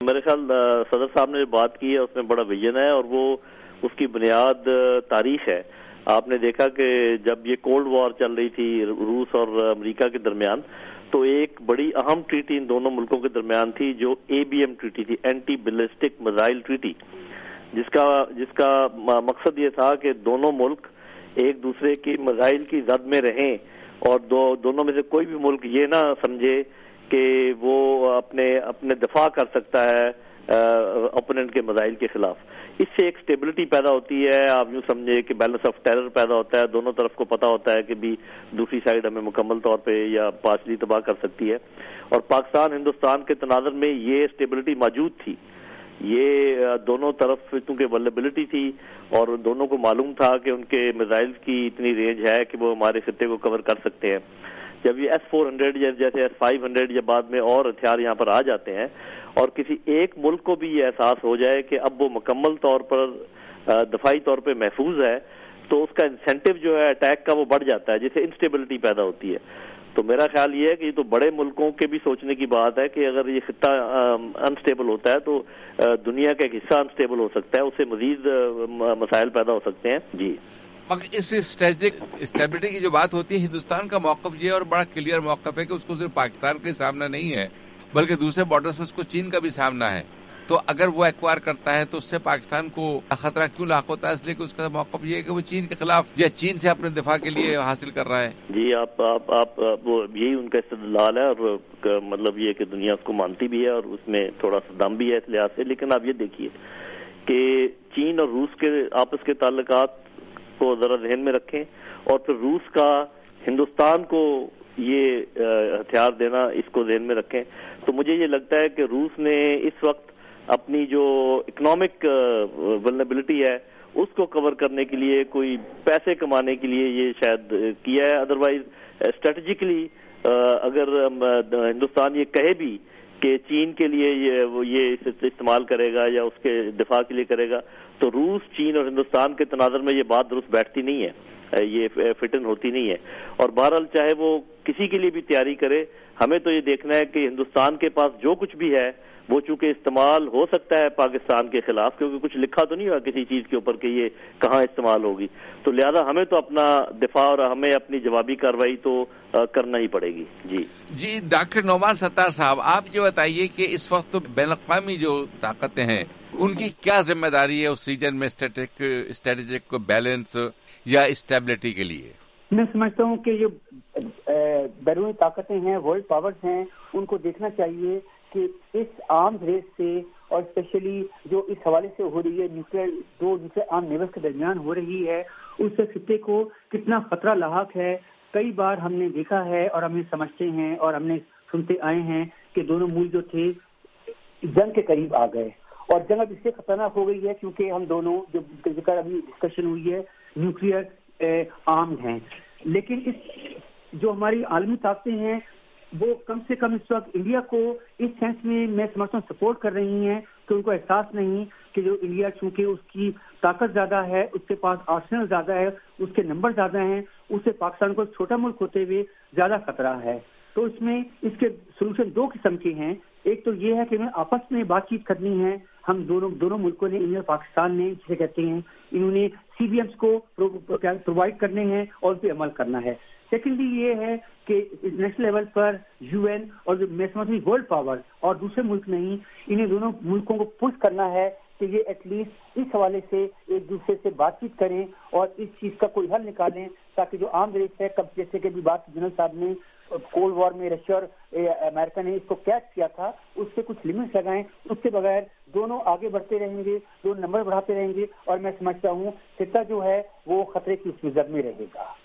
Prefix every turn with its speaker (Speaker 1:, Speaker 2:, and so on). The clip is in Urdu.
Speaker 1: میرے خیال صدر صاحب نے جو بات کی ہے اس میں بڑا ویژن ہے اور وہ اس کی بنیاد تاریخ ہے. آپ نے دیکھا کہ جب یہ کولڈ وار چل رہی تھی روس اور امریکا کے درمیان تو ایک بڑی اہم ٹریٹی ان دونوں ملکوں کے درمیان تھی جو ABM ٹریٹی تھی، اینٹی بیلسٹک میزائل ٹریٹی، جس کا مقصد یہ تھا کہ دونوں ملک ایک دوسرے کی میزائل کی زد میں رہیں اور دونوں میں سے کوئی بھی ملک یہ نہ سمجھے کہ وہ اپنے دفاع کر سکتا ہے اپوننٹ کے میزائل کے خلاف. اس سے ایک سٹیبلٹی پیدا ہوتی ہے. آپ یوں سمجھے کہ بیلنس آف ٹیرر پیدا ہوتا ہے، دونوں طرف کو پتہ ہوتا ہے کہ بھی دوسری سائڈ ہمیں مکمل طور پہ یا پارشلی تباہ کر سکتی ہے. اور پاکستان ہندوستان کے تناظر میں یہ سٹیبلٹی موجود تھی. یہ دونوں طرف کیونکہ ویلیبلٹی تھی اور دونوں کو معلوم تھا کہ ان کے میزائل کی اتنی رینج ہے کہ وہ ہمارے خطے کو کور کر سکتے ہیں. جب یہ S-400 جیسے S-500 یا بعد میں اور ہتھیار یہاں پر آ جاتے ہیں اور کسی ایک ملک کو بھی یہ احساس ہو جائے کہ اب وہ مکمل طور پر دفاعی طور پہ محفوظ ہے تو اس کا انسینٹیو جو ہے اٹیک کا وہ بڑھ جاتا ہے، جس سے انسٹیبلٹی پیدا ہوتی ہے. تو میرا خیال یہ ہے کہ یہ تو بڑے ملکوں کے بھی سوچنے کی بات ہے کہ اگر یہ خطہ انسٹیبل ہوتا ہے تو دنیا کا ایک حصہ انسٹیبل ہو سکتا ہے، اس سے مزید مسائل پیدا ہو سکتے ہیں. جی،
Speaker 2: مگر اس اسٹریٹجک اسٹیبلٹی کی جو بات ہوتی ہے، ہندوستان کا موقف یہ اور بڑا کلیئر موقف ہے کہ اس کو صرف پاکستان کا سامنا نہیں ہے بلکہ دوسرے بارڈرز پر اس کو چین کا بھی سامنا ہے. تو اگر وہ ایکوائر کرتا ہے تو اس سے پاکستان کو خطرہ کیوں لاحق ہوتا ہے؟ اس لیے کہ اس کا موقف یہ ہے کہ وہ چین کے خلاف یا چین سے اپنے دفاع کے لیے حاصل کر رہا ہے.
Speaker 1: جی، آپ یہی ان کا استدلال ہے اور مطلب یہ کہ دنیا اس کو مانتی بھی ہے اور اس میں تھوڑا سا دم بھی ہے اس لحاظ سے. لیکن آپ یہ دیکھیے کہ چین اور روس کے آپس کے تعلقات کو ذرا ذہن میں رکھیں اور پھر روس کا ہندوستان کو یہ ہتھیار دینا اس کو ذہن میں رکھیں. تو مجھے یہ لگتا ہے کہ روس نے اس وقت اپنی جو اکنامک ولنریبلٹی ہے اس کو کور کرنے کے لیے کوئی پیسے کمانے کے لیے یہ شاید کیا ہے. ادروائز اسٹریٹجکلی اگر ہندوستان یہ کہے بھی کہ چین کے لیے یہ استعمال کرے گا یا اس کے دفاع کے لیے کرے گا تو روس، چین اور ہندوستان کے تناظر میں یہ بات درست بیٹھتی نہیں ہے، یہ فٹن ہوتی نہیں ہے. اور بہرحال چاہے وہ کسی کے لیے بھی تیاری کرے، ہمیں تو یہ دیکھنا ہے کہ ہندوستان کے پاس جو کچھ بھی ہے وہ چونکہ استعمال ہو سکتا ہے پاکستان کے خلاف، کیونکہ کچھ لکھا تو نہیں ہوا کسی چیز کے اوپر کہ یہ کہاں استعمال ہوگی، تو لہذا ہمیں تو اپنا دفاع اور ہمیں اپنی جوابی کارروائی تو کرنا ہی پڑے گی.
Speaker 2: جی ڈاکٹر نعمان ستار صاحب، آپ یہ بتائیے کہ اس وقت بین الاقوامی جو طاقتیں ہیں ان کی کیا ذمہ داری ہے اس ریجن میں اسٹریٹجک بیلنس یا اسٹیبلٹی کے لیے؟
Speaker 3: میں سمجھتا ہوں کہ جو بیرونی طاقتیں ہیں، ورلڈ پاورز ہیں، ان کو دیکھنا چاہیے کہ اس آرمز ریس سے اور اسپیشلی جو اس حوالے سے ہو رہی ہے دو دوسرے آرم نیوز کے درمیان ہو رہی ہے، اس سے خطے کو کتنا خطرہ لاحق ہے. کئی بار ہم نے دیکھا ہے اور ہم نے سمجھتے ہیں اور ہم نے سنتے آئے ہیں کہ دونوں ملک جو تھے جنگ کے قریب آ گئے اور جنگ اب اس سے خطرناک ہو گئی ہے کیونکہ ہم دونوں جو ذکر ابھی ڈسکشن ہوئی ہے نیوکلیئر آرمڈ ہیں. لیکن جو ہماری عالمی طاقتیں ہیں وہ کم سے کم اس وقت انڈیا کو اس سینس میں سمجھتا ہوں سپورٹ کر رہی ہیں کہ ان کو احساس نہیں کہ جو انڈیا چونکہ اس کی طاقت زیادہ ہے، اس کے پاس آرسنل زیادہ ہے، اس کے نمبر زیادہ ہیں، اس سے پاکستان کو ایک چھوٹا ملک ہوتے ہوئے زیادہ خطرہ ہے. تو اس میں اس کے سولوشن دو قسم کے ہیں. ایک تو یہ ہے کہ ہمیں آپس میں بات چیت کرنی ہے. ہم دونوں ملکوں نے، انڈیا اور پاکستان نے جسے کہتے ہیں، انہوں نے CBMs کو پرووائڈ کرنے ہیں اور ان پہ عمل کرنا ہے. سیکنڈلی یہ ہے کہ انٹرنیشنل لیول پر UN اور میں سمجھتی ہوں ورلڈ پاور اور دوسرے ملک نہیں، انہیں دونوں ملکوں کو پش کرنا ہے کہ یہ ایٹ لیسٹ اس حوالے سے ایک دوسرے سے بات چیت کریں اور اس چیز کا کوئی حل نکالیں تاکہ جو عام ریس ہے، کب جیسے کہ بھی بات جنرل صاحب نے کولڈ وار میں رشیا اور امریکہ نے اس کو کیچ کیا تھا، اس سے کچھ لمٹس لگائیں. اس کے بغیر دونوں آگے بڑھتے رہیں گے، دونوں نمبر بڑھاتے رہیں گے اور میں سمجھتا ہوں خطہ جو ہے وہ خطرے کی اس میں زد میں رہے گا.